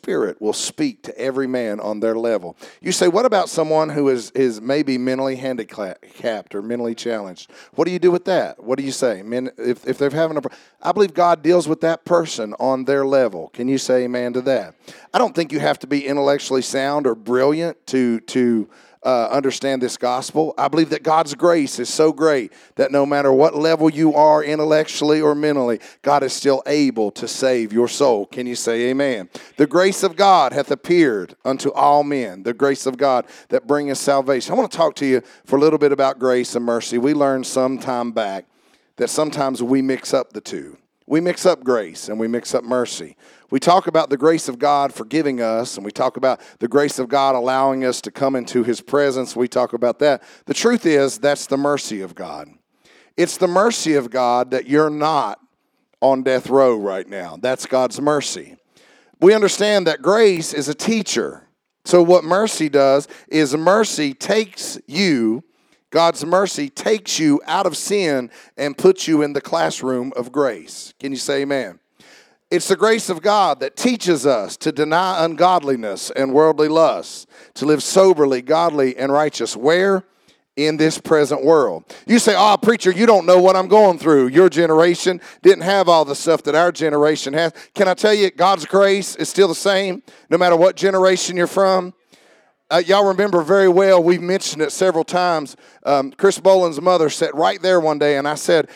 Spirit will speak to every man on their level. You say, what about someone who is maybe mentally handicapped or mentally challenged? What do you do with that? What do you say? If they're having I believe God deals with that person on their level. Can you say amen to that? I don't think you have to be intellectually sound or brilliant to understand this gospel. I believe that God's grace is so great that no matter what level you are intellectually or mentally, God is still able to save your soul. Can you say amen? The grace of God hath appeared unto all men, the grace of God that bringeth salvation. I want to talk to you for a little bit about grace and mercy. We learned some time back that sometimes we mix up the two. We mix up grace and we mix up mercy. We talk about the grace of God forgiving us, and we talk about the grace of God allowing us to come into His presence. We talk about that. The truth is, that's the mercy of God. It's the mercy of God that you're not on death row right now. That's God's mercy. We understand that grace is a teacher. So what mercy does is mercy takes you, God's mercy takes you out of sin and puts you in the classroom of grace. Can you say amen? It's the grace of God that teaches us to deny ungodliness and worldly lusts, to live soberly, godly, and righteous. Where? In this present world. You say, oh, preacher, you don't know what I'm going through. Your generation didn't have all the stuff that our generation has. Can I tell you, God's grace is still the same, no matter what generation you're from? Y'all remember very well, we've mentioned it several times. Chris Boland's mother sat right there one day, and I said,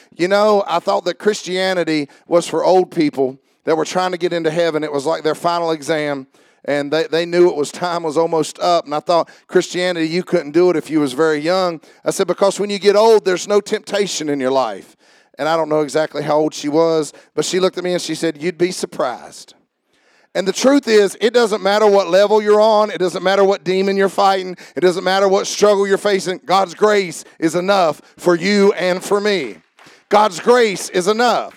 I thought that Christianity was for old people that were trying to get into heaven. It was like their final exam, and they knew time was almost up. And I thought, Christianity, you couldn't do it if you was very young. I said, because when you get old, there's no temptation in your life. And I don't know exactly how old she was, but she looked at me and she said, you'd be surprised. And the truth is, it doesn't matter what level you're on. It doesn't matter what demon you're fighting. It doesn't matter what struggle you're facing. God's grace is enough for you and for me. God's grace is enough.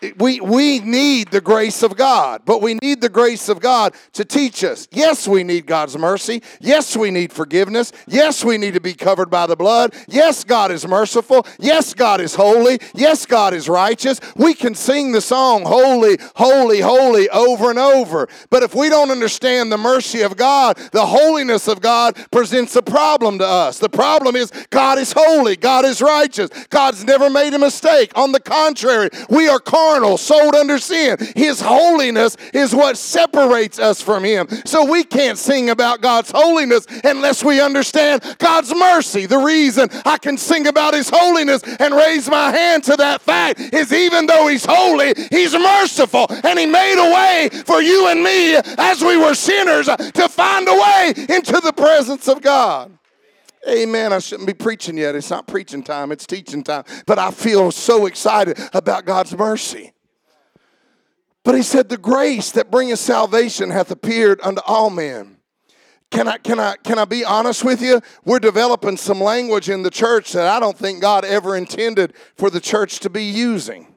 We need the grace of God, but we need the grace of God to teach us. Yes, we need God's mercy. Yes, we need forgiveness. Yes, we need to be covered by the blood. Yes, God is merciful. Yes, God is holy. Yes, God is righteous. We can sing the song, holy, holy, holy, over and over. But if we don't understand the mercy of God, the holiness of God presents a problem to us. The problem is God is holy. God is righteous. God's never made a mistake. On the contrary, we are carnal, sold under sin. His holiness is what separates us from Him. So we can't sing about God's holiness unless we understand God's mercy. The reason I can sing about His holiness and raise my hand to that fact is even though He's holy, He's merciful, and He made a way for you and me as we were sinners to find a way into the presence of God. Amen. I shouldn't be preaching yet. It's not preaching time. It's teaching time. But I feel so excited about God's mercy. But He said, the grace that bringeth salvation hath appeared unto all men. Can I be honest with you? We're developing some language in the church that I don't think God ever intended for the church to be using.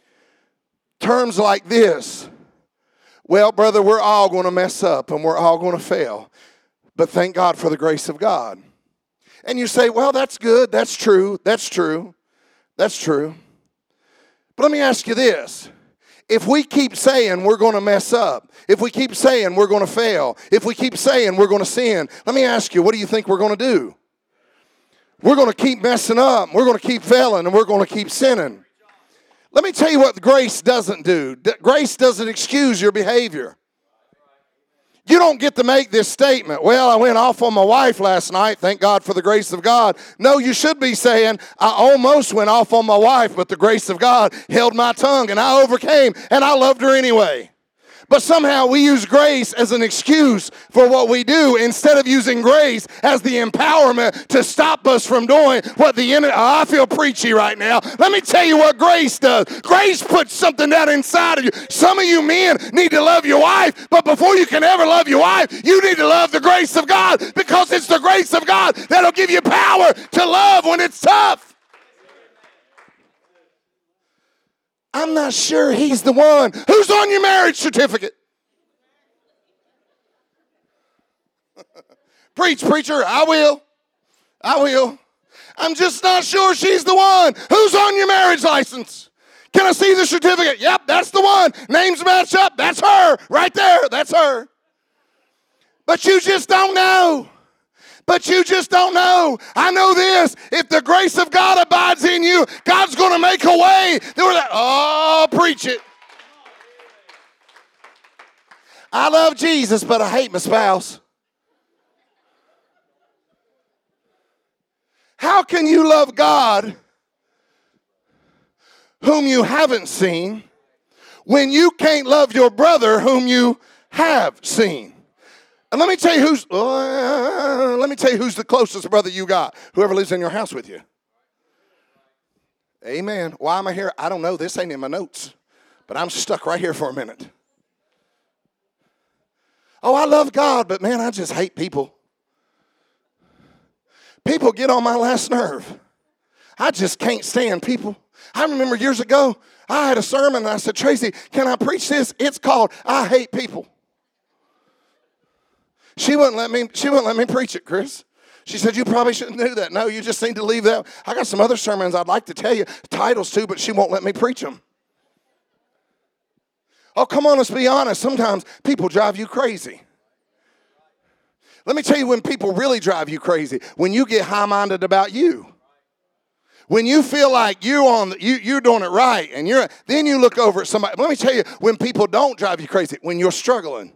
Terms like this. Well, brother, we're all going to mess up and we're all going to fail. But thank God for the grace of God. And you say, well, that's good. That's true. That's true. That's true. But let me ask you this. If we keep saying we're going to mess up, if we keep saying we're going to fail, if we keep saying we're going to sin, let me ask you, what do you think we're going to do? We're going to keep messing up. We're going to keep failing, and we're going to keep sinning. Let me tell you what grace doesn't do. Grace doesn't excuse your behavior. You don't get to make this statement, well, I went off on my wife last night, thank God for the grace of God. No, you should be saying, I almost went off on my wife, but the grace of God held my tongue, and I overcame, and I loved her anyway. But somehow we use grace as an excuse for what we do instead of using grace as the empowerment to stop us from doing what the enemy. I feel preachy right now. Let me tell you what grace does. Grace puts something down inside of you. Some of you men need to love your wife, but before you can ever love your wife, you need to love the grace of God, because it's the grace of God that'll give you power to love when it's tough. I'm not sure he's the one. Who's on your marriage certificate? Preach, preacher. I will. I'm just not sure she's the one. Who's on your marriage license? Can I see the certificate? Yep, that's the one. Names match up. That's her right there. That's her. But you just don't know. But you just don't know. I know this. If the grace of God abides in you, God's going to make a way. They were like, oh, preach it. I love Jesus, but I hate my spouse. How can you love God whom you haven't seen when you can't love your brother whom you have seen? And let me tell you who's the closest brother you got. Whoever lives in your house with you. Amen. Why am I here? I don't know. This ain't in my notes. But I'm stuck right here for a minute. Oh, I love God, but man, I just hate people. People get on my last nerve. I just can't stand people. I remember years ago, I had a sermon and I said, Tracy, can I preach this? It's called I Hate People. She wouldn't let me preach it, Chris. She said, you probably shouldn't do that. No, you just need to leave that. I got some other sermons I'd like to tell you, titles too, but she won't let me preach them. Oh, come on, let's be honest. Sometimes people drive you crazy. Let me tell you when people really drive you crazy. When you get high-minded about you. When you feel like you're doing it right, and then you look over at somebody. Let me tell you when people don't drive you crazy. When you're struggling.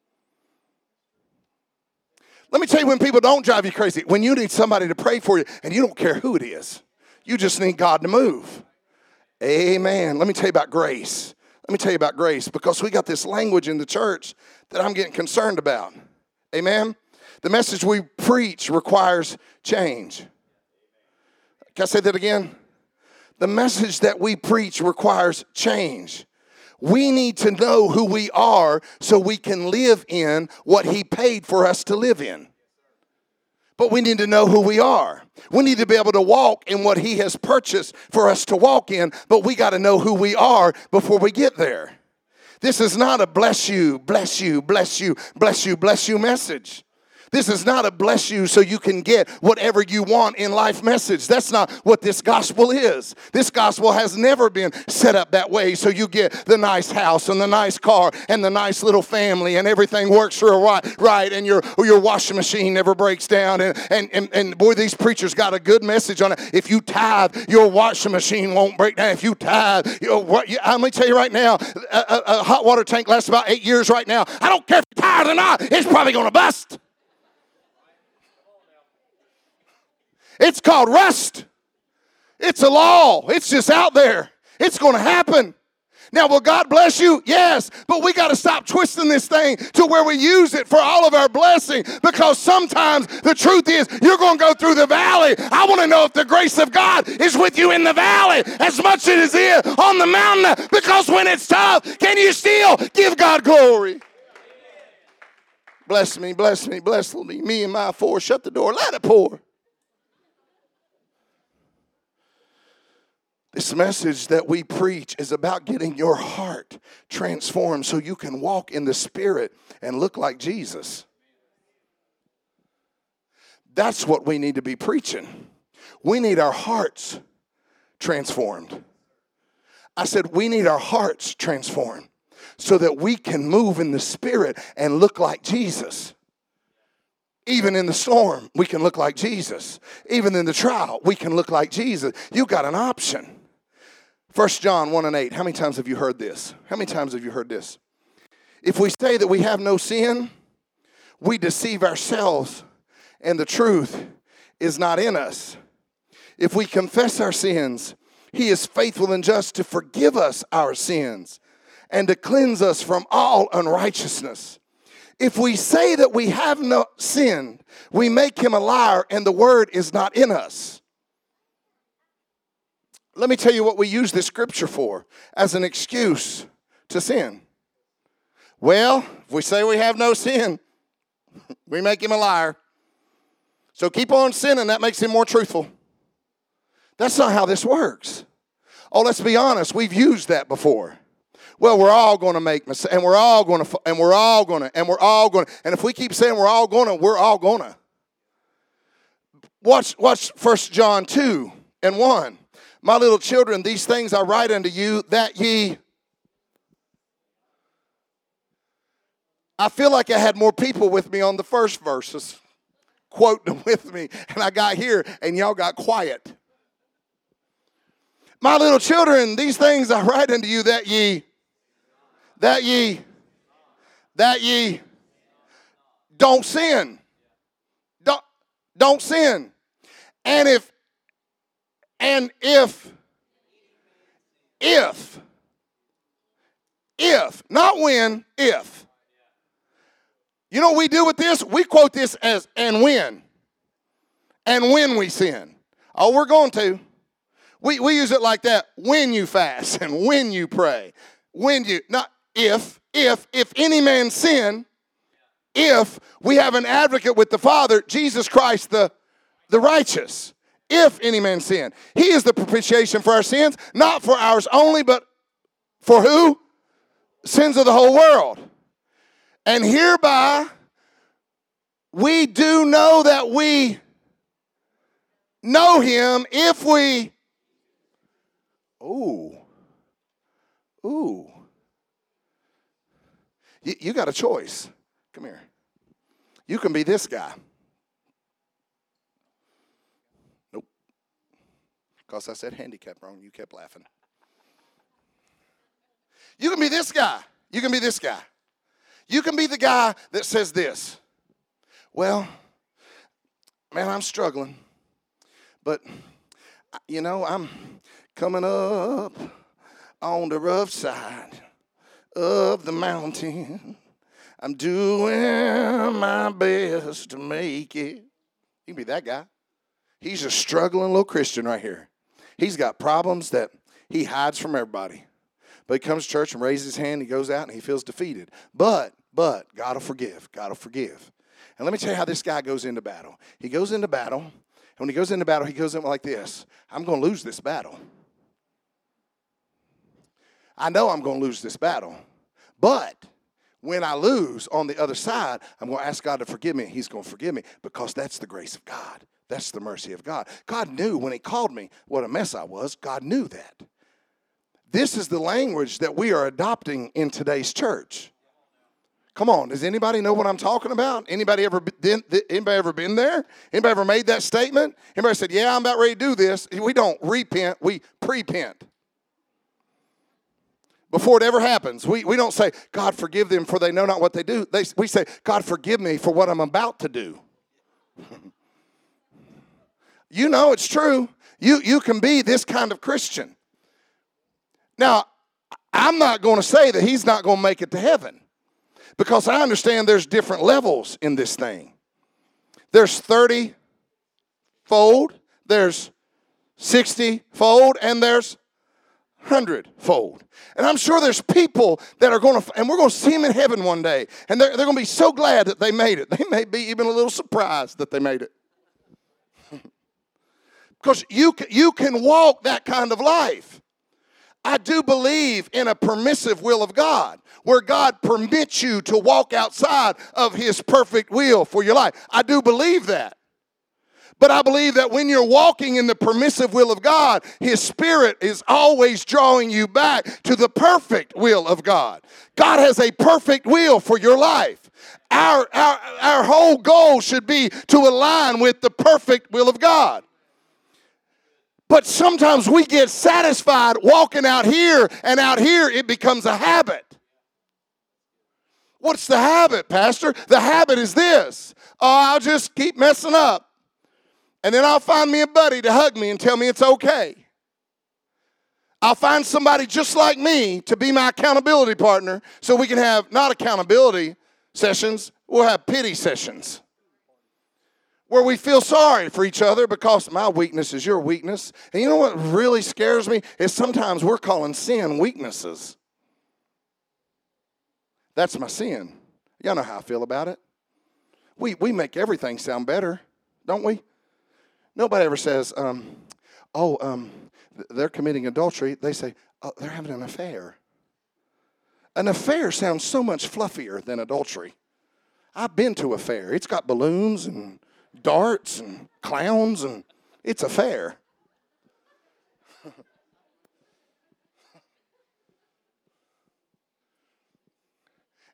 Let me tell you when people don't drive you crazy. When you need somebody to pray for you, and you don't care who it is. You just need God to move. Amen. Let me tell you about grace. Let me tell you about grace, because we got this language in the church that I'm getting concerned about. Amen? The message we preach requires change. Can I say that again? The message that we preach requires change. We need to know who we are so we can live in what He paid for us to live in. But we need to know who we are. We need to be able to walk in what He has purchased for us to walk in, but we got to know who we are before we get there. This is not a bless you, bless you, bless you, bless you, bless you message. This is not a bless you so you can get whatever you want in life message. That's not what this gospel is. This gospel has never been set up that way so you get the nice house and the nice car and the nice little family and everything works real right and your washing machine never breaks down. And boy, these preachers got a good message on it. If you tithe, your washing machine won't break down. If you tithe, let me tell you right now, a hot water tank lasts about 8 years right now. I don't care if you're tired or not, it's probably going to bust. It's called rust. It's a law. It's just out there. It's going to happen. Now, will God bless you? Yes. But we got to stop twisting this thing to where we use it for all of our blessing, because sometimes the truth is you're going to go through the valley. I want to know if the grace of God is with you in the valley as much as it is on the mountain, because when it's tough, can you still give God glory? Bless me, bless me, bless me, me and my four. Shut the door, let it pour. This message that we preach is about getting your heart transformed so you can walk in the Spirit and look like Jesus. That's what we need to be preaching. We need our hearts transformed. I said we need our hearts transformed so that we can move in the Spirit and look like Jesus. Even in the storm, we can look like Jesus. Even in the trial, we can look like Jesus. You got an option. 1 John 1:8. How many times have you heard this? How many times have you heard this? If we say that we have no sin, we deceive ourselves, and the truth is not in us. If we confess our sins, He is faithful and just to forgive us our sins and to cleanse us from all unrighteousness. If we say that we have no sin, we make Him a liar, and the word is not in us. Let me tell you what we use this scripture for as an excuse to sin. Well, if we say we have no sin, we make Him a liar. So keep on sinning, that makes Him more truthful. That's not how this works. Oh, let's be honest, we've used that before. Well, we're all going to make mistakes, and we're all going to, and we're all going to, and we're all going to. And if we keep saying we're all going to, we're all going to. Watch 1 John 2:1. My little children, these things I write unto you, that ye I feel like I had more people with me on the first verses, quoting them with me, and I got here, and y'all got quiet. My little children, these things I write unto you that ye don't sin. Don't sin. And if, not when, if. You know what we do with this? We quote this as, and when. And when we sin. Oh, we're going to. We use it like that. When you fast and when you pray. When you, not if any man sin, if we have an advocate with the Father, Jesus Christ the righteous. If any man sin. He is the propitiation for our sins, not for ours only, but for who? Sins of the whole world. And hereby we do know that we know him if we, you got a choice. Come here. You can be this guy. Nope. Because I said handicap wrong, you kept laughing. You can be this guy. You can be this guy. You can be the guy that says this. Well, man, I'm struggling. But, you know, I'm coming up on the rough side of the mountain. I'm doing my best to make it. You can be that guy. He's a struggling little Christian right here. He's got problems that he hides from everybody. But he comes to church and raises his hand, he goes out and he feels defeated. But, God will forgive. God will forgive. And let me tell you how this guy goes into battle. He goes into battle, and when he goes into battle, he goes in like this. I'm going to lose this battle. I know I'm going to lose this battle. But when I lose on the other side, I'm going to ask God to forgive me. He's going to forgive me because that's the grace of God. That's the mercy of God. God knew when he called me what a mess I was. God knew that. This is the language that we are adopting in today's church. Come on, does anybody know what I'm talking about? Anybody ever been there? Anybody ever made that statement? Anybody said, yeah, I'm about ready to do this? We don't repent, we prepent. Before it ever happens, we don't say, God, forgive them for they know not what they do. We say, God, forgive me for what I'm about to do. You know it's true. You can be this kind of Christian. Now, I'm not going to say that he's not going to make it to heaven because I understand there's different levels in this thing. There's 30-fold, there's 60-fold, and there's 100-fold. And I'm sure there's people that are going to, and we're going to see them in heaven one day, and they're going to be so glad that they made it. They may be even a little surprised that they made it. Because you can walk that kind of life. I do believe in a permissive will of God, where God permits you to walk outside of his perfect will for your life. I do believe that. But I believe that when you're walking in the permissive will of God, his Spirit is always drawing you back to the perfect will of God. God has a perfect will for your life. Our whole goal should be to align with the perfect will of God. But sometimes we get satisfied walking out here, and out here it becomes a habit. What's the habit, Pastor? The habit is this. Oh, I'll just keep messing up. And then I'll find me a buddy to hug me and tell me it's okay. I'll find somebody just like me to be my accountability partner so we can have not accountability sessions, we'll have pity sessions. Where we feel sorry for each other because my weakness is your weakness. And you know what really scares me is sometimes we're calling sin weaknesses. That's my sin. Y'all know how I feel about it. We make everything sound better, don't we? Nobody ever says, they're committing adultery. They say, oh, they're having an affair. An affair sounds so much fluffier than adultery. I've been to a fair. It's got balloons and darts and clowns, and it's a fair.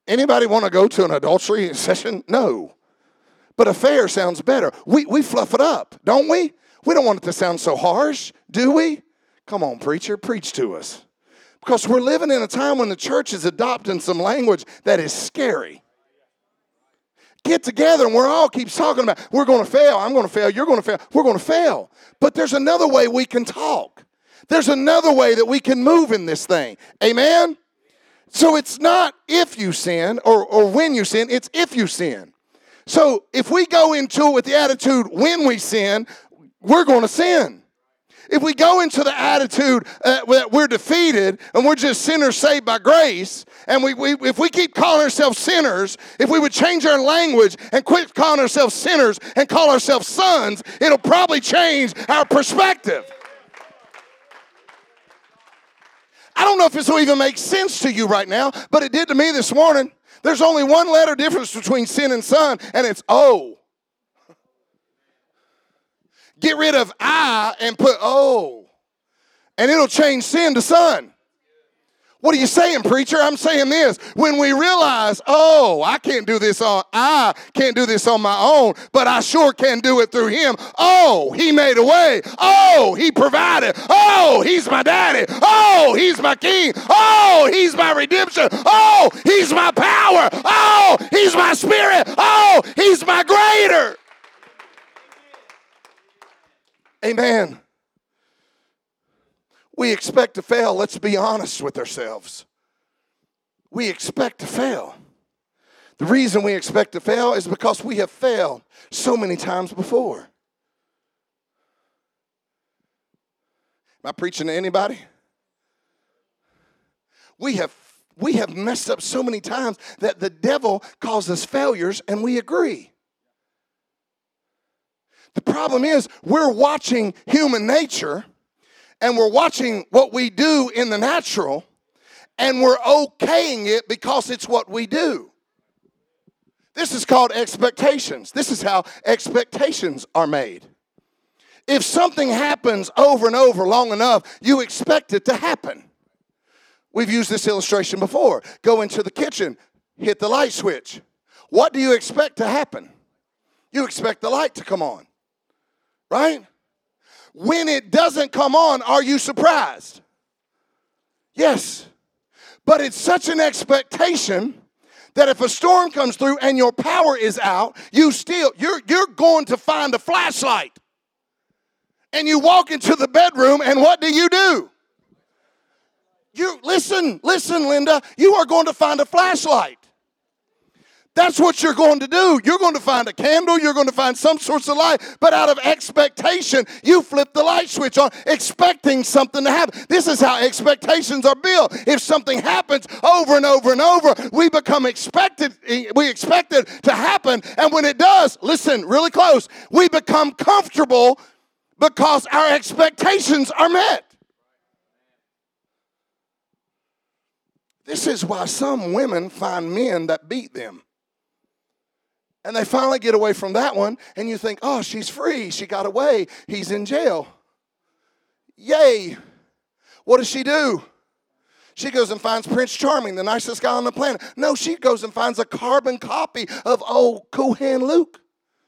Anybody want to go to an adultery session? No. But affair sounds better. We fluff it up, don't we? We don't want it to sound so harsh, do we? Come on, preacher, preach to us. Because we're living in a time when the church is adopting some language that is scary. Get together and we're all keeps talking about, we're going to fail, I'm going to fail, you're going to fail, we're going to fail. But there's another way we can talk. There's another way that we can move in this thing. Amen? So it's not if you sin or when you sin, it's if you sin. So if we go into it with the attitude when we sin, we're going to sin. If we go into the attitude that we're defeated and we're just sinners saved by grace, and if we keep calling ourselves sinners, if we would change our language and quit calling ourselves sinners and call ourselves sons, it'll probably change our perspective. I don't know if this will even make sense to you right now, but it did to me this morning. There's only one letter difference between sin and son, and it's O. Get rid of I and put O, and it'll change sin to son. What are you saying, preacher? I'm saying this. When we realize, oh, I can't do this on my own, but I sure can do it through him. Oh, he made a way. Oh, he provided. Oh, he's my daddy. Oh, he's my king. Oh, he's my redemption. Oh, he's my power. Oh, he's my spirit. Oh, he's my greater. Amen. We expect to fail. Let's be honest with ourselves. We expect to fail. The reason we expect to fail is because we have failed so many times before. Am I preaching to anybody? We have messed up so many times that the devil calls us failures, and we agree. The problem is we're watching human nature, and we're watching what we do in the natural, and we're okaying it because it's what we do. This is called expectations. This is how expectations are made. If something happens over and over long enough, you expect it to happen. We've used this illustration before. Go into the kitchen, hit the light switch. What do you expect to happen? You expect the light to come on, right? When it doesn't come on, are you surprised? Yes. But it's such an expectation that if a storm comes through and your power is out, you're going to find a flashlight. And you walk into the bedroom, and what do? You listen, Linda, you are going to find a flashlight. That's what you're going to do. You're going to find a candle. You're going to find some sorts of light. But out of expectation, you flip the light switch on, expecting something to happen. This is how expectations are built. If something happens over and over and over, we expect it to happen. And when it does, listen really close, we become comfortable because our expectations are met. This is why some women find men that beat them. And they finally get away from that one, and you think, oh, she's free. She got away. He's in jail. Yay. What does she do? She goes and finds Prince Charming, the nicest guy on the planet. No, she goes and finds a carbon copy of old Cool Hand Luke.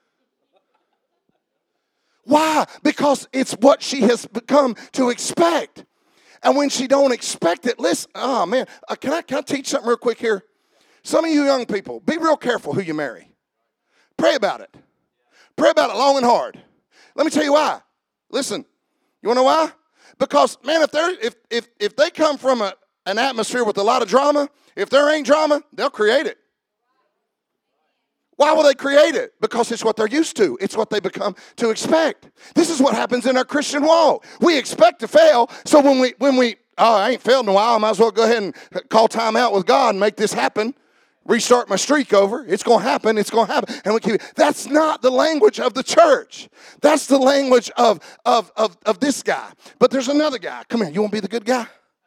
Why? Because it's what she has become to expect. And when she don't expect it, listen, oh, man, can I teach something real quick here? Some of you young people, be real careful who you marry. Pray about it. Pray about it long and hard. Let me tell you why. Listen, you want to know why? Because, man, if they come from an atmosphere with a lot of drama, if there ain't drama, they'll create it. Why will they create it? Because it's what they're used to. It's what they become to expect. This is what happens in our Christian walk. We expect to fail, so when we I ain't failed in a while, I might as well go ahead and call time out with God and make this happen. Restart my streak over. It's going to happen. It's going to happen. And we keep. That's not the language of the church. That's the language of this guy. But there's another guy. Come here. You want to be the good guy?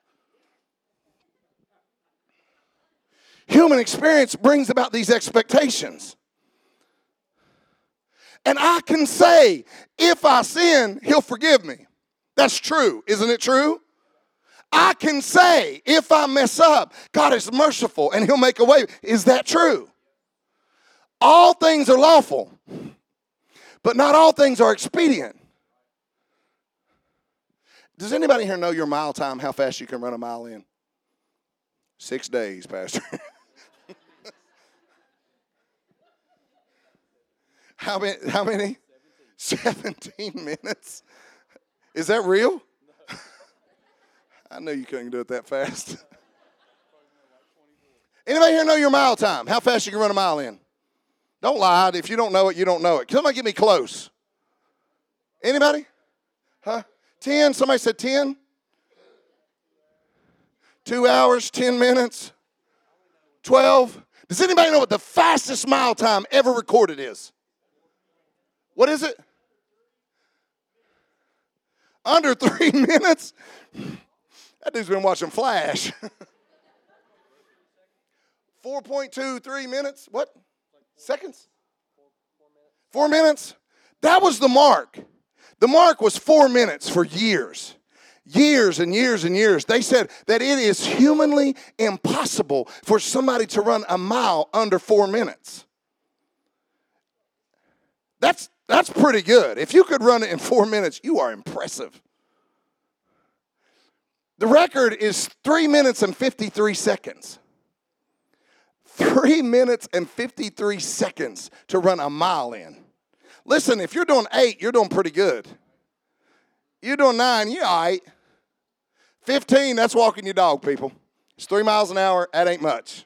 Human experience brings about these expectations. And I can say, if I sin, he'll forgive me. That's true. Isn't it true? I can say, if I mess up, God is merciful and he'll make a way. Is that true? All things are lawful, but not all things are expedient. Does anybody here know your mile time, how fast you can run a mile in? 6 days, Pastor. How many? 17 minutes. Is that real? I knew you couldn't do it that fast. Anybody here know your mile time? How fast you can run a mile in? Don't lie. If you don't know it, you don't know it. Somebody get me close. Anybody? Huh? 10? Somebody said 10? 2 hours, 10 minutes? 12? Does anybody know what the fastest mile time ever recorded is? What is it? Under 3 minutes? That dude's been watching Flash. 4.23 minutes? What? Seconds? 4 minutes? That was the mark. The mark was 4 minutes for years. Years and years and years. They said that it is humanly impossible for somebody to run a mile under 4 minutes. That's pretty good. If you could run it in 4 minutes, you are impressive. The record is 3 minutes and 53 seconds. 3 minutes and 53 seconds to run a mile in. Listen, if you're doing 8, you're doing pretty good. You're doing 9, you're all right. 15, that's walking your dog, people. It's 3 miles an hour. That ain't much.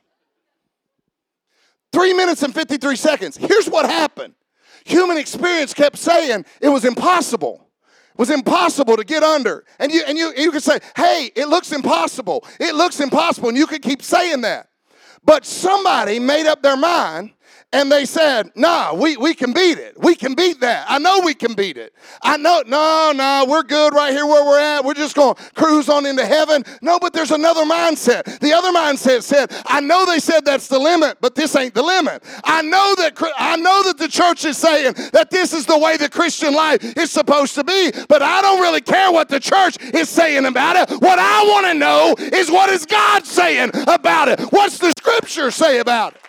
3 minutes and 53 seconds. Here's what happened. Human experience kept saying it was impossible. It was impossible to get under. And you could say, hey, it looks impossible. It looks impossible. And you could keep saying that. But somebody made up their mind and they said, nah, we can beat it. We can beat that. I know we can beat it. I know, no, we're good right here where we're at. We're just going to cruise on into heaven. No, but there's another mindset. The other mindset said, I know they said that's the limit, but this ain't the limit. I know that the church is saying that this is the way the Christian life is supposed to be, but I don't really care what the church is saying about it. What I want to know is what is God saying about it? What's the scripture say about it?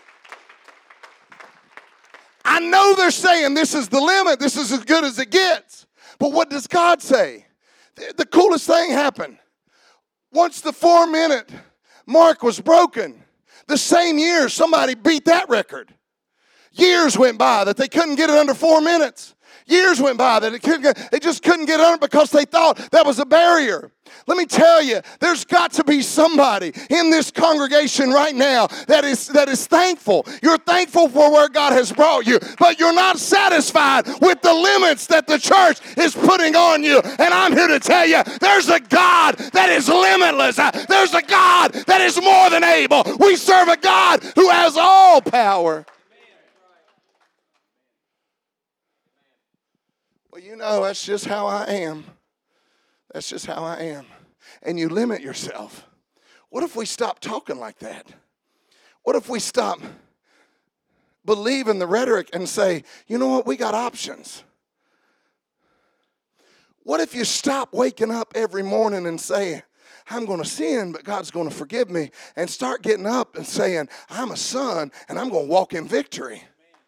I know they're saying this is the limit. This is as good as it gets. But what does God say? The coolest thing happened. Once the 4 minute mark was broken, the same year somebody beat that record. Years went by that they couldn't get it under 4 minutes. Years went by that they just couldn't get under because they thought that was a barrier. Let me tell you, there's got to be somebody in this congregation right now that is thankful. You're thankful for where God has brought you, but you're not satisfied with the limits that the church is putting on you. And I'm here to tell you, there's a God that is limitless. There's a God that is more than able. We serve a God who has all power. Well, you know, that's just how I am. That's just how I am. And you limit yourself. What if we stop talking like that? What if we stop believing the rhetoric and say, you know what, we got options? What if you stop waking up every morning and saying, I'm going to sin, but God's going to forgive me, and start getting up and saying, I'm a son, and I'm going to walk in victory?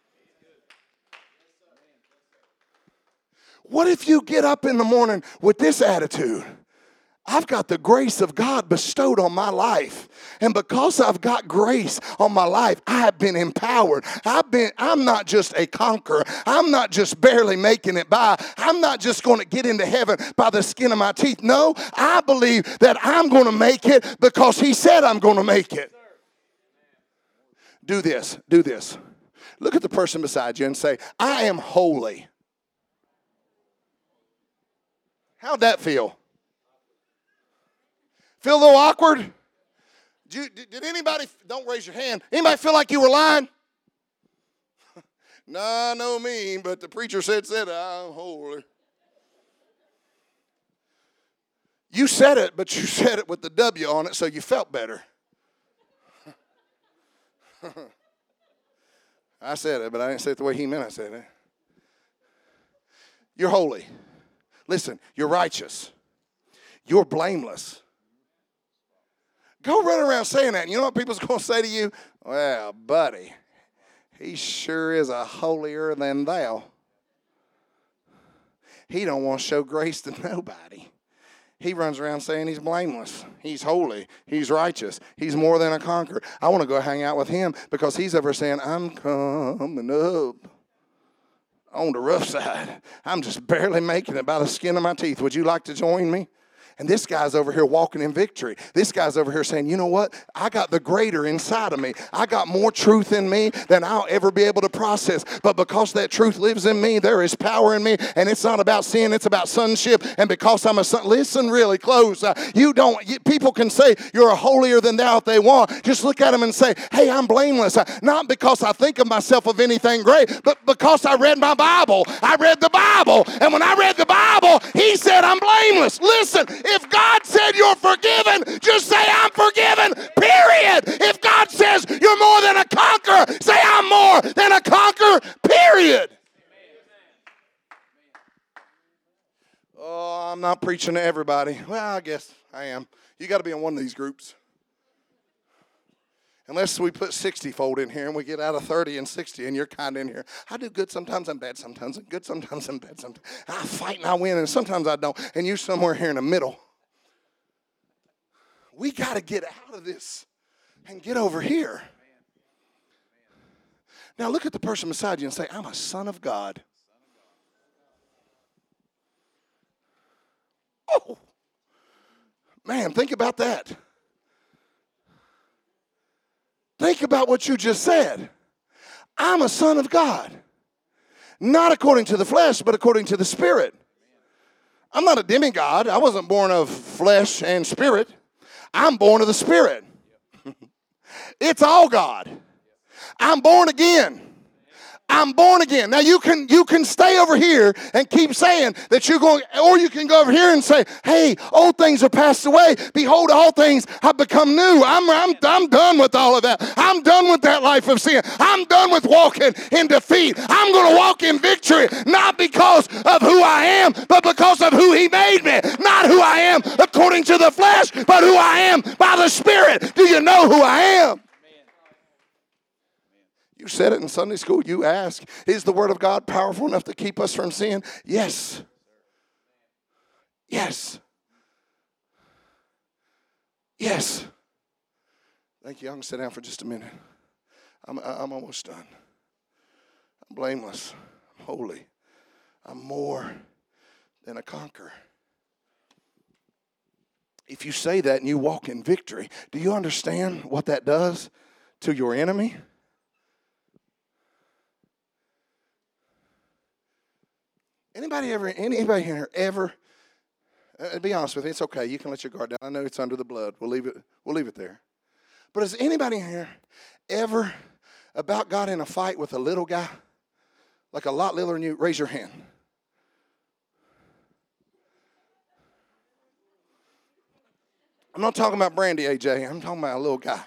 What if you get up in the morning with this attitude? I've got the grace of God bestowed on my life. And because I've got grace on my life, I have been empowered. I'm not just a conqueror. I'm not just barely making it by. I'm not just going to get into heaven by the skin of my teeth. No, I believe that I'm going to make it because he said I'm going to make it. Do this. Do this. Look at the person beside you and say, I am holy. How'd that feel? Feel a little awkward? Did anybody, don't raise your hand, anybody feel like you were lying? Nah, no me, but the preacher said I'm holy. You said it, but you said it with the W on it, so you felt better. I said it, but I didn't say it the way he meant I said it. You're holy. Listen, you're righteous. You're blameless. Go run around saying that. And you know what people's going to say to you? Well, buddy, he sure is a holier than thou. He don't want to show grace to nobody. He runs around saying he's blameless. He's holy. He's righteous. He's more than a conqueror. I want to go hang out with him because he's over saying, I'm coming up on the rough side. I'm just barely making it by the skin of my teeth. Would you like to join me? And this guy's over here walking in victory. This guy's over here saying, you know what? I got the greater inside of me. I got more truth in me than I'll ever be able to process. But because that truth lives in me, there is power in me. And it's not about sin. It's about sonship. And because I'm a son, listen really close. People can say you're a holier than thou if they want. Just look at them and say, hey, I'm blameless. Not because I think of myself of anything great, but because I read my Bible. I read the Bible. And when I read the Bible, he said I'm blameless. Listen. If God said you're forgiven, just say I'm forgiven, period. If God says you're more than a conqueror, say I'm more than a conqueror, period. Oh, I'm not preaching to everybody. Well, I guess I am. You got to be in one of these groups. Unless we put 60-fold in here and we get out of 30 and 60 and you're kind of in here. I do good sometimes, I'm bad sometimes, I'm good sometimes, I'm bad sometimes. I fight and I win and sometimes I don't. And you're somewhere here in the middle. We got to get out of this and get over here. Now look at the person beside you and say, I'm a son of God. Oh, man, think about that. Think about what you just said. I'm a son of God. Not according to the flesh, but according to the Spirit. I'm not a demigod. I wasn't born of flesh and spirit. I'm born of the Spirit. It's all God. I'm born again. I'm born again. Now you can stay over here and keep saying that you're going, or you can go over here and say, hey, old things are passed away. Behold, all things have become new. I'm done with all of that. I'm done with that life of sin. I'm done with walking in defeat. I'm going to walk in victory, not because of who I am, but because of who he made me. Not who I am according to the flesh, but who I am by the Spirit. Do you know who I am? You said it in Sunday school. You ask, is the Word of God powerful enough to keep us from sin? Yes. Yes. Yes. Thank you. I'm going to sit down for just a minute. I'm almost done. I'm blameless. I'm holy. I'm more than a conqueror. If you say that and you walk in victory, do you understand what that does to your enemy? Anybody here ever, be honest with me, it's okay. You can let your guard down. I know it's under the blood. We'll leave it there. But has anybody here ever about got in a fight with a little guy, like a lot littler than you? Raise your hand. I'm not talking about Brandy, AJ. I'm talking about a little guy.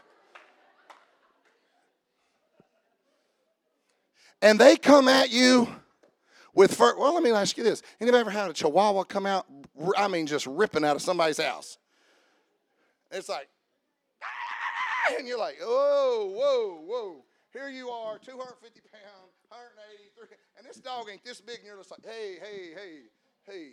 And they come at you well, let me ask you this. Anybody ever had a chihuahua come out, just ripping out of somebody's house? It's like, and you're like, whoa. Here you are, 250 pounds, 183, and this dog ain't this big, and you're just like, hey.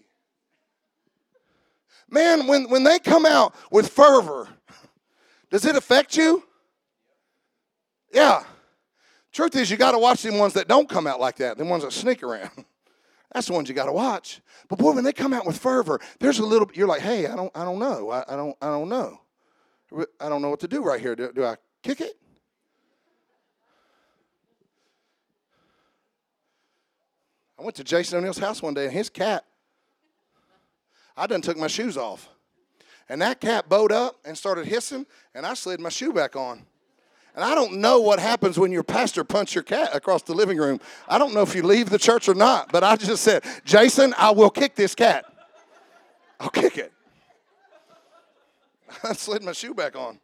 Man, when they come out with fervor, does it affect you? Yeah. Truth is, you got to watch them ones that don't come out like that, the ones that sneak around. That's the ones you got to watch. But boy, when they come out with fervor, there's a little. You're like, hey, I don't know. I don't know. I don't know what to do right here. Do I kick it? I went to Jason O'Neill's house one day, and his cat. I done took my shoes off, and that cat bowed up and started hissing, and I slid my shoe back on. And I don't know what happens when your pastor punches your cat across the living room. I don't know if you leave the church or not, but I just said, Jason, I will kick this cat. I'll kick it. I slid my shoe back on.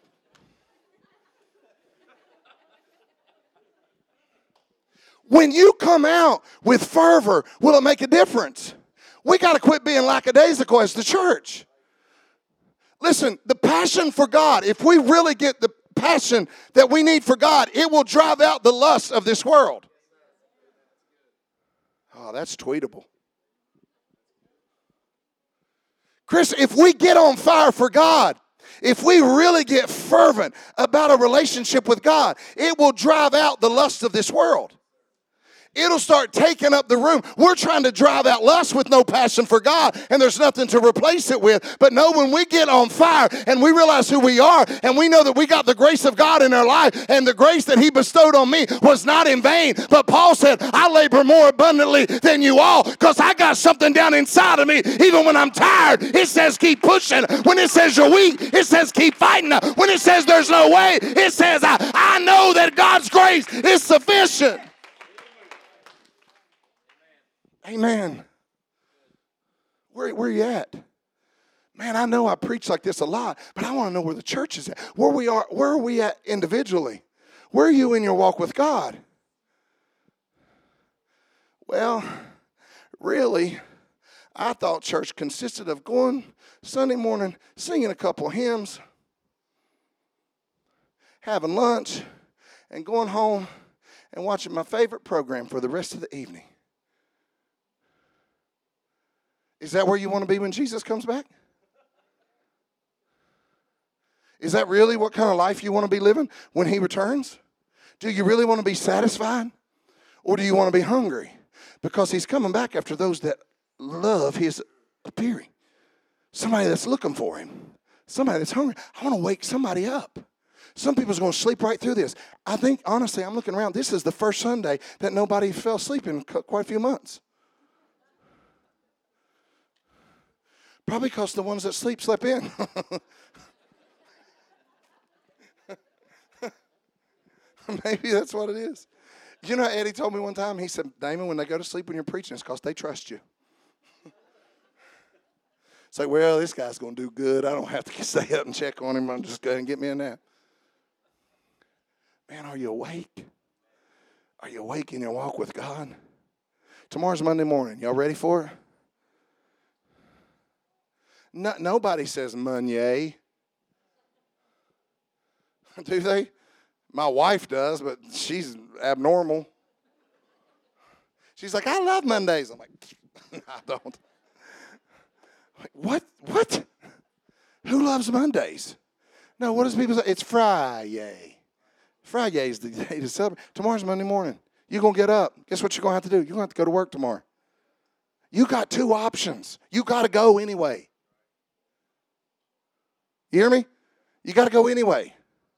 When you come out with fervor, will it make a difference? We got to quit being lackadaisical as the church. Listen, the Passion for God, if we really get the passion that we need for God, it will drive out the lust of this world. Oh, that's tweetable. Chris, if we get on fire for God, if we really get fervent about a relationship with God, it will drive out the lust of this world. It'll start taking up the room. We're trying to drive out lust with no passion for God, and there's nothing to replace it with. But no, when we get on fire and we realize who we are, and we know that we got the grace of God in our life, and the grace that He bestowed on me was not in vain. But Paul said, I labor more abundantly than you all, because I got something down inside of me. Even when I'm tired, it says keep pushing. When it says you're weak, it says keep fighting. When it says there's no way, it says I know that God's grace is sufficient. Amen. Where you at? Man, I know I preach like this a lot, but I want to know where the church is at. Where are we at individually? Where are you in your walk with God? Well, really, I thought church consisted of going Sunday morning, singing a couple hymns, having lunch, and going home and watching my favorite program for the rest of the evening. Is that where you want to be when Jesus comes back? Is that really what kind of life you want to be living when He returns? Do you really want to be satisfied? Or do you want to be hungry? Because He's coming back after those that love His appearing. Somebody that's looking for Him. Somebody that's hungry. I want to wake somebody up. Some people's going to sleep right through this. I think, honestly, I'm looking around. This is the first Sunday that nobody fell asleep in quite a few months. Probably because the ones that slept in. Maybe that's what it is. You know, Eddie told me one time, he said, Damon, when they go to sleep when you're preaching, it's because they trust you. It's like, well, this guy's going to do good. I don't have to stay up and check on him. I'm just going to get me a nap. Man, are you awake? Are you awake in your walk with God? Tomorrow's Monday morning. Y'all ready for it? No, nobody says Monday. Do they? My wife does, but she's abnormal. She's like, I love Mondays. I'm like, I don't. Like, what? Who loves Mondays? No, what does people say? It's Friday. Friday's the day to celebrate. Tomorrow's Monday morning. You're going to get up. Guess what you're going to have to do? You're going to have to go to work tomorrow. You got two options. You got to go anyway. You hear me? You got to go anyway.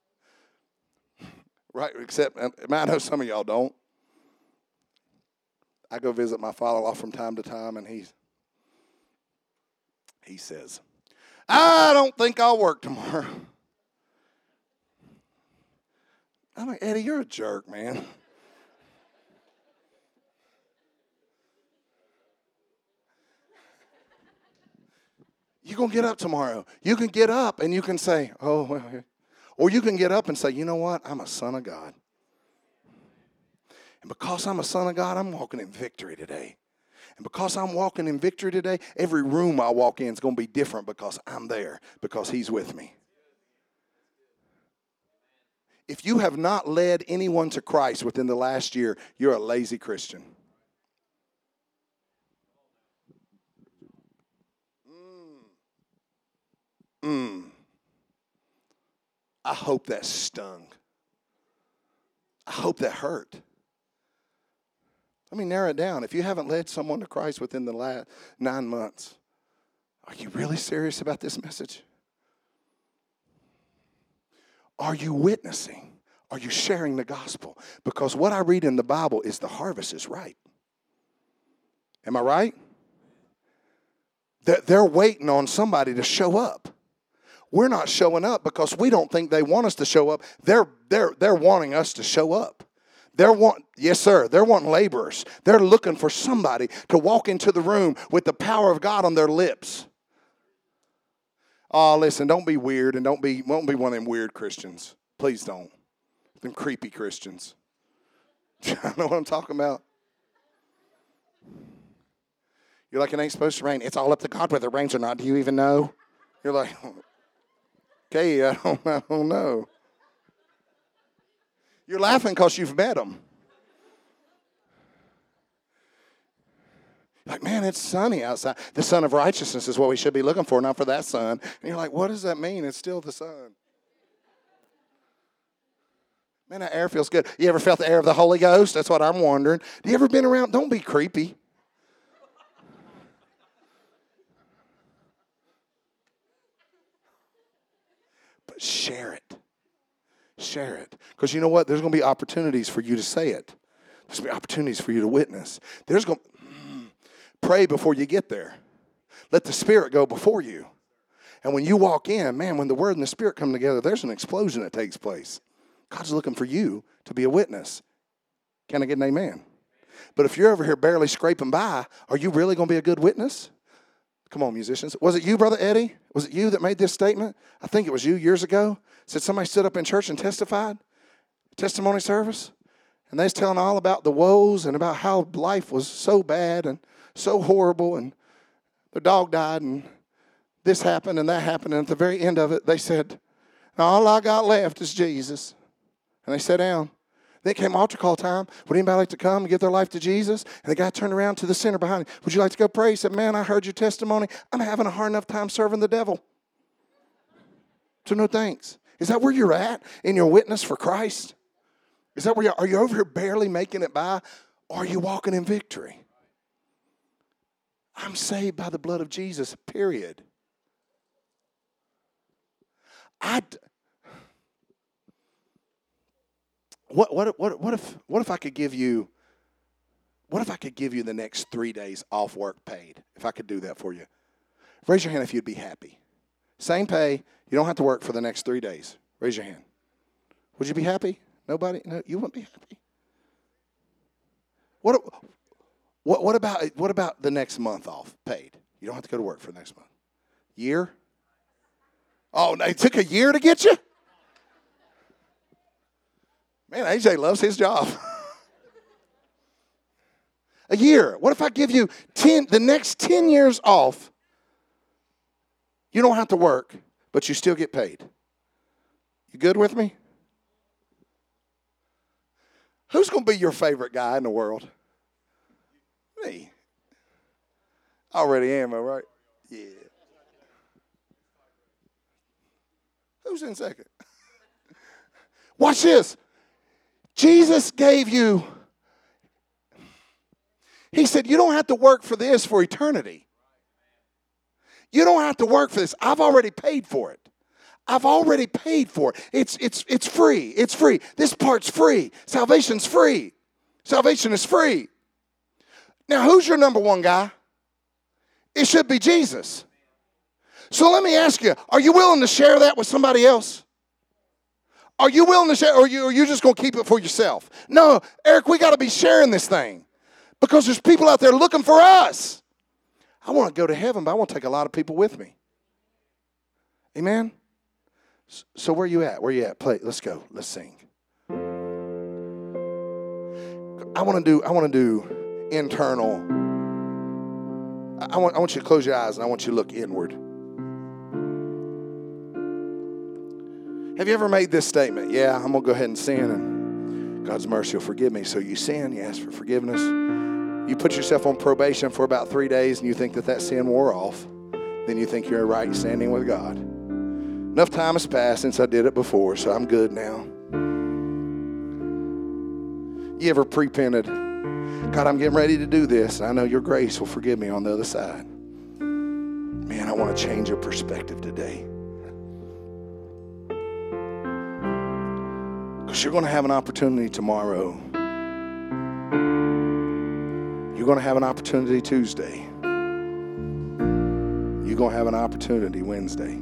Right, except, I know some of y'all don't. I go visit my father-in-law from time to time, and he says, I don't think I'll work tomorrow. I'm like, Eddie, you're a jerk, man. You're going to get up tomorrow. You can get up and you can say, oh, well. Or you can get up and say, you know what? I'm a son of God. And because I'm a son of God, I'm walking in victory today. And because I'm walking in victory today, every room I walk in is going to be different because I'm there, because He's with me. If you have not led anyone to Christ within the last year, you're a lazy Christian. I hope that stung. I hope that hurt. Let me narrow it down. If you haven't led someone to Christ within the last 9 months, are you really serious about this message? Are you witnessing? Are you sharing the gospel? Because what I read in the Bible is the harvest is ripe. Am I right? They're waiting on somebody to show up. We're not showing up because we don't think they want us to show up. They're wanting us to show up. Yes, sir. They're wanting laborers. They're looking for somebody to walk into the room with the power of God on their lips. Oh, listen, don't be weird and won't be one of them weird Christians. Please don't. Them creepy Christians. I know what I'm talking about. You're like, it ain't supposed to rain. It's all up to God whether it rains or not. Do you even know? You're like, Okay, I don't know. You're laughing because you've met them. Like, man, it's sunny outside. The sun of righteousness is what we should be looking for, not for that sun. And you're like, what does that mean? It's still the sun. Man, that air feels good. You ever felt the air of the Holy Ghost? That's what I'm wondering. Do you ever been around? Don't be creepy. But share it. Share it. Because you know what? There's going to be opportunities for you to say it. There's going to be opportunities for you to witness. There's going to pray before you get there. Let the Spirit go before you. And when you walk in, man, when the Word and the Spirit come together, there's an explosion that takes place. God's looking for you to be a witness. Can I get an amen? But if you're over here barely scraping by, are you really going to be a good witness? Come on, musicians. Was it you, Brother Eddie? Was it you that made this statement? I think it was you years ago. Said somebody stood up in church and testified. Testimony service. And they was telling all about the woes and about how life was so bad and so horrible, and their dog died, and this happened and that happened. And at the very end of it, they said, all I got left is Jesus. And they sat down. Then came altar call time. Would anybody like to come and give their life to Jesus? And the guy turned around to the sinner behind him. Would you like to go pray? He said, man, I heard your testimony. I'm having a hard enough time serving the devil. So no thanks. Is that where you're at in your witness for Christ? Is that where are you over here barely making it by? Or are you walking in victory? I'm saved by the blood of Jesus, period. What if I could give you the next 3 days off work paid? If I could do that for you. Raise your hand if you'd be happy. Same pay, you don't have to work for the next 3 days. Raise your hand. Would you be happy? Nobody? No, you wouldn't be happy. What about the next month off paid? You don't have to go to work for the next month. Year? Oh, it took a year to get you? Man, AJ loves his job. A year. What if I give you the next 10 years off? You don't have to work, but you still get paid. You good with me? Who's going to be your favorite guy in the world? Me. I already am, all right? Yeah. Who's in second? Watch this. Jesus gave you, he said, you don't have to work for this for eternity. You don't have to work for this. I've already paid for it. I've already paid for it. It's free. It's free. This part's free. Salvation's free. Salvation is free. Now, who's your number one guy? It should be Jesus. So let me ask you, are you willing to share that with somebody else? Are you willing to share, or are you just going to keep it for yourself? No, Eric, we got to be sharing this thing because there's people out there looking for us. I want to go to heaven, but I want to take a lot of people with me. Amen? So where you at? Where you at? Play. Let's go. Let's sing. I want to do internal. I want you to close your eyes and I want you to look inward. Have you ever made this statement? Yeah, I'm going to go ahead and sin and God's mercy will forgive me. So you sin, you ask for forgiveness. You put yourself on probation for about 3 days and you think that sin wore off. Then you think you're in right standing with God. Enough time has passed since I did it before, so I'm good now. You ever repented? God, I'm getting ready to do this. And I know your grace will forgive me on the other side. Man, I want to change your perspective today. Because you're going to have an opportunity tomorrow. You're going to have an opportunity Tuesday. You're going to have an opportunity Wednesday.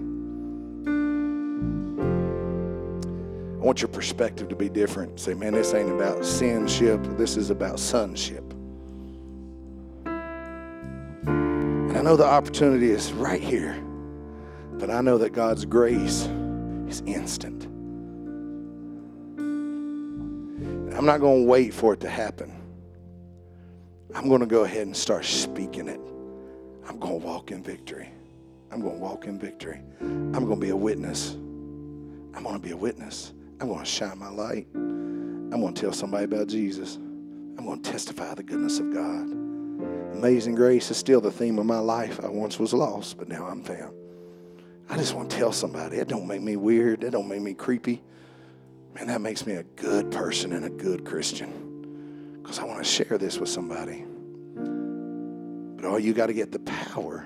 I want your perspective to be different. Say, man, this ain't about sinship. This is about sonship. And I know the opportunity is right here. But I know that God's grace is instant. I'm not going to wait for it to happen. I'm going to go ahead and start speaking it. I'm going to walk in victory. I'm going to walk in victory. I'm going to be a witness. I'm going to be a witness. I'm going to shine my light. I'm going to tell somebody about Jesus. I'm going to testify the goodness of God. Amazing grace is still the theme of my life. I once was lost, but now I'm found. I just want to tell somebody. It don't make me weird. That don't make me creepy. Man, that makes me a good person and a good Christian, because I want to share this with somebody. But oh, you got to get the power.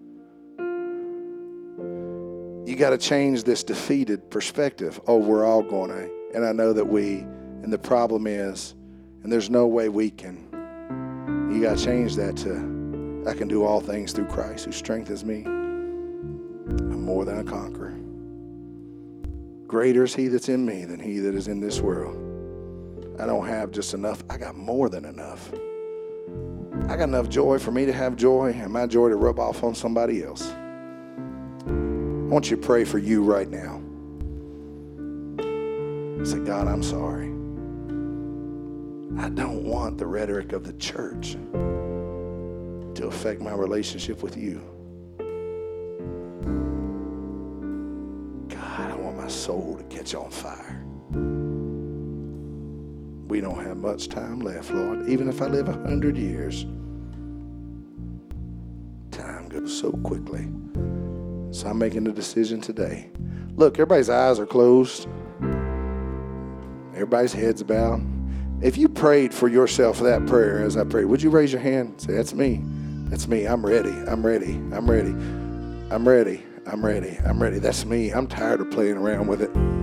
You got to change this defeated perspective. Oh, we're all going to. And I know that and the problem is, and there's no way we can. You got to change that to, I can do all things through Christ who strengthens me. I'm more than a conqueror. Greater is he that's in me than he that is in this world. I don't have just enough. I got more than enough. I got enough joy for me to have joy, and my joy to rub off on somebody else. I want you to pray for you right now. Say, God, I'm sorry. I don't want the rhetoric of the church to affect my relationship with you. God, I want my soul to catch on fire. We don't have much time left, Lord. Even if I live 100 years, time goes so quickly. So I'm making a decision today. Look, everybody's eyes are closed. Everybody's heads bowed. If you prayed for yourself that prayer as I prayed, would you raise your hand? Say, that's me. That's me. I'm ready. I'm ready. I'm ready. I'm ready. I'm ready. I'm ready. That's me. I'm tired of playing around with it.